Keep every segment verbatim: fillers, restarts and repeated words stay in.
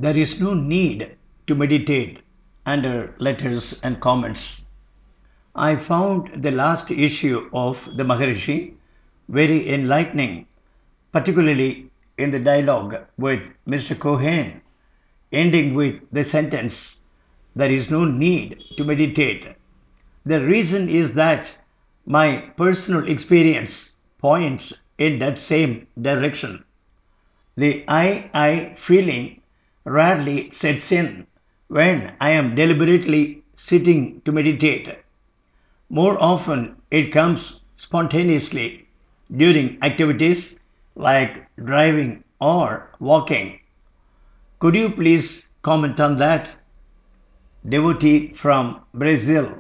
There is no need to meditate under letters and comments. I found the last issue of the Maharishi very enlightening, particularly in the dialogue with mister Cohen, ending with the sentence, "There is no need to meditate." The reason is that my personal experience points in that same direction. The I I feeling rarely sets in when I am deliberately sitting to meditate. More often, it comes spontaneously during activities like driving or walking. Could you please comment on that? Devotee from Brazil.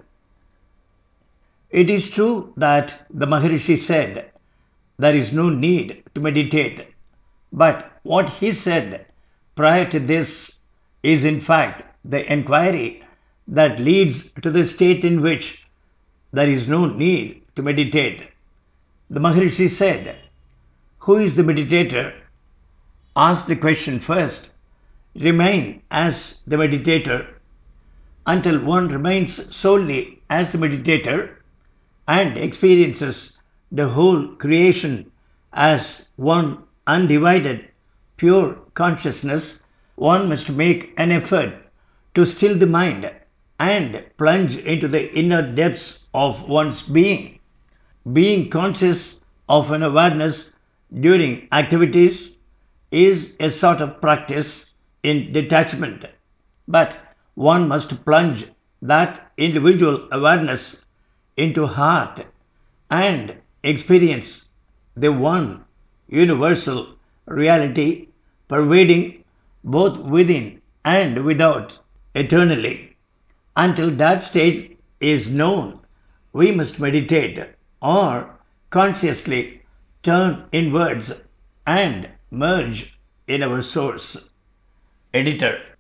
It is true that the Maharishi said there is no need to meditate, but what he said prior to this is in fact the enquiry that leads to the state in which there is no need to meditate. The Maharishi said, "Who is the meditator?" Ask the question first. Remain as the meditator until one remains solely as the meditator and experiences the whole creation as one undivided, pure consciousness. One must make an effort to still the mind and plunge into the inner depths of one's being. Being conscious of an awareness during activities is a sort of practice in detachment, but one must plunge that individual awareness into heart and experience the one universal reality pervading both within and without eternally. Until that state is known, we must meditate or consciously turn inwards and merge in our source. Editor.